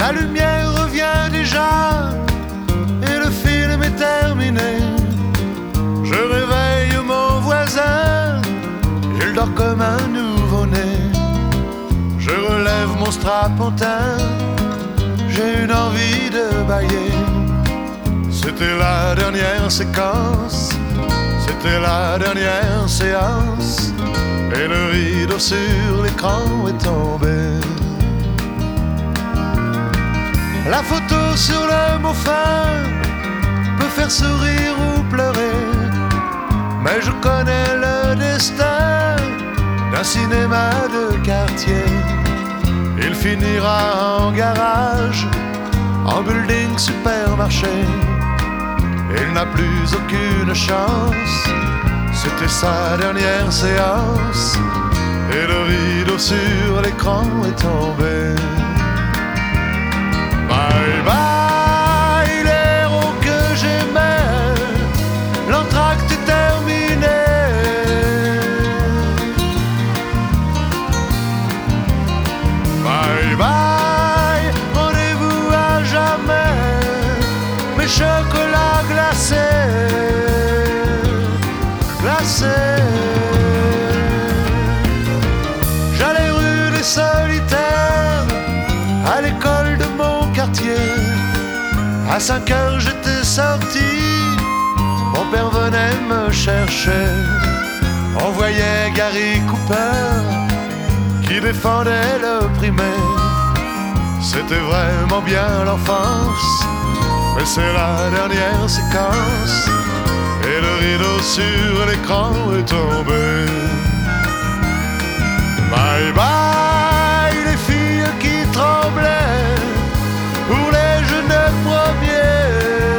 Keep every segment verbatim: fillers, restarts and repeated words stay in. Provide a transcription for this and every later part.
La lumière revient déjà et le film est terminé. Je réveille mon voisin, il dort comme un nouveau-né. Je relève mon strapontin, j'ai une envie de bâiller. C'était la dernière séquence, c'était la dernière séance, et le rideau sur l'écran est tombé. La photo sur le mot fin peut faire sourire ou pleurer, mais je connais le destin d'un cinéma de quartier. Il finira en garage, en building supermarché. Il n'a plus aucune chance, c'était sa dernière séance, et le rideau sur l'écran est tombé. Bye bye l'héros que j'aimais, l'entracte est terminé. Bye bye, rendez-vous à jamais, mes chocolats glacés, glacés. J'allais rue des Solitaires, à l'école de mon quartier. À cinq heures j'étais sorti, mon père venait me chercher. On voyait Gary Cooper qui défendait le primaire. C'était vraiment bien l'enfance, mais c'est la dernière séquence, et le rideau sur l'écran est tombé. Bye bye les filles qui tremblaient pour les jeunes premiers.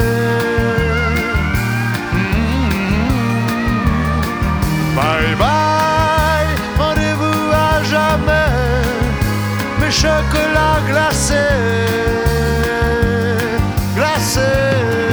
Mmh. Bye bye, rendez-vous à jamais, mes chocolats glacés, glacés.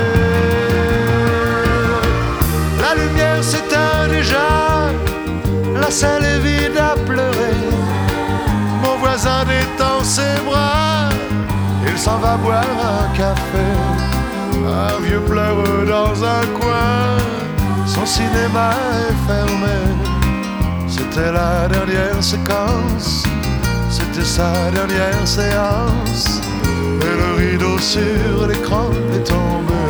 La lumière s'éteint déjà, la salle est vide à pleurer. Mon voisin détend ses bras, il s'en va boire un café. Un vieux pleure dans un coin, son cinéma est fermé. C'était la dernière séquence, c'était sa dernière séance, et le rideau sur l'écran est tombé.